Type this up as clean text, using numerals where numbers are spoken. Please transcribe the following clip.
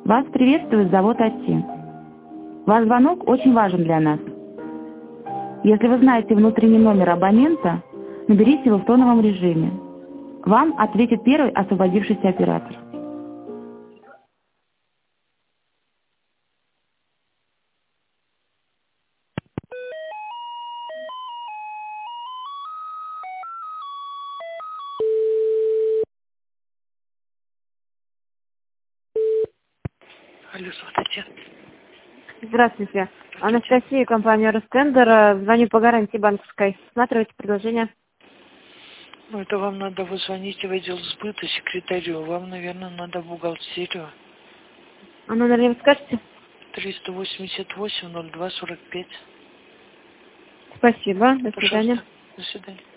Вас приветствует завод АТИ. Ваш звонок очень важен для нас. Если вы знаете внутренний номер абонента, наберите его в тоновом режиме. Вам ответит первый освободившийся оператор. Алло, здравствуйте. Здравствуйте. Анастасия, компания Ростендер. Звоню по гарантии банковской. Смотрите предложение. Ну, это вам надо, вы звоните в отдел сбыта, секретарю. Вам, наверное, надо в бухгалтерию. А номер не скажете? 388-02-45. Спасибо. До свидания. Пожалуйста. До свидания.